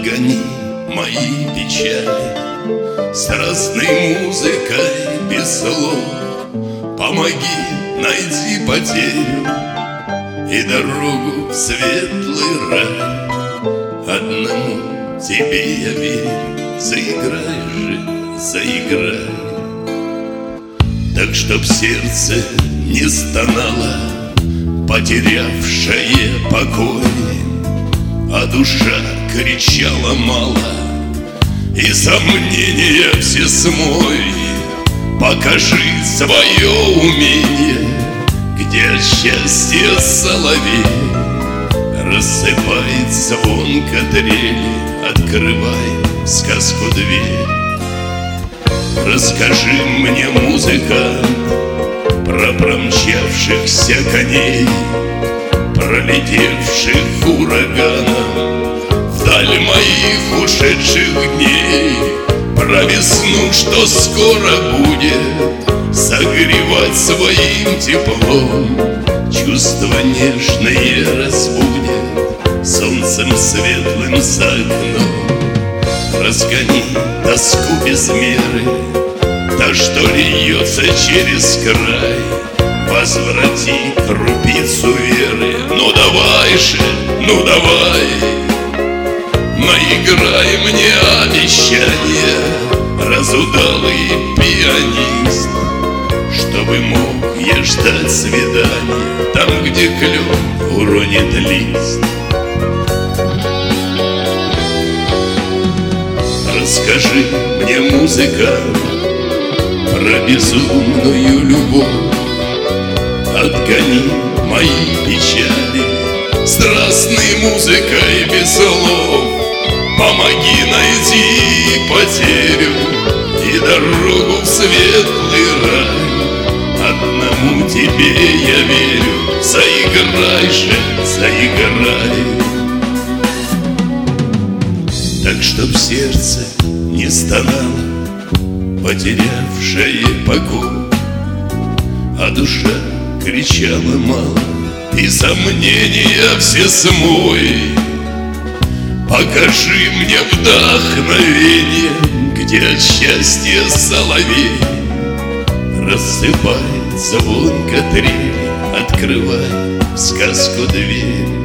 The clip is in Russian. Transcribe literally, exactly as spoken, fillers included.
Отгони мои печали страстной музыкой без слов. Помоги, найди потерю и дорогу в светлый рай. Одному тебе я верю, заиграй же, заиграй. Так чтоб сердце не стонало, потерявшее покой, а душа кричала мало, и сомнения все смой. Покажи свое умение, где от счастья соловей рассыпает звонко трели. Открывай сказку дверь. Расскажи мне, музыкант, про промчавшихся коней, пролетевших ураганом вдаль моих ушедших дней, про весну, что скоро будет согревать своим теплом. Чувства нежные разбудит солнцем светлым за окном. Разгони тоску без меры, та, что льется через край. Возврати крупицу веры. Ну давай же, ну давай, наиграй мне обещание, разудалый пианист, чтобы мог я ждать свидания там, где клен уронит лист. Расскажи мне, музыкант, про безумную любовь. Отгони мои печали страстной музыкой без слов. Помоги найти потерю и дорогу в светлый рай. Одному тебе я верю, заиграй же, заиграй. Так чтоб сердце не стонало, потерявшее покой, а душа кричала мало, и сомнения все смой. Покажи мне вдохновение, где от счастья соловей рассыпает звонко трели. Открывай сказку дверь.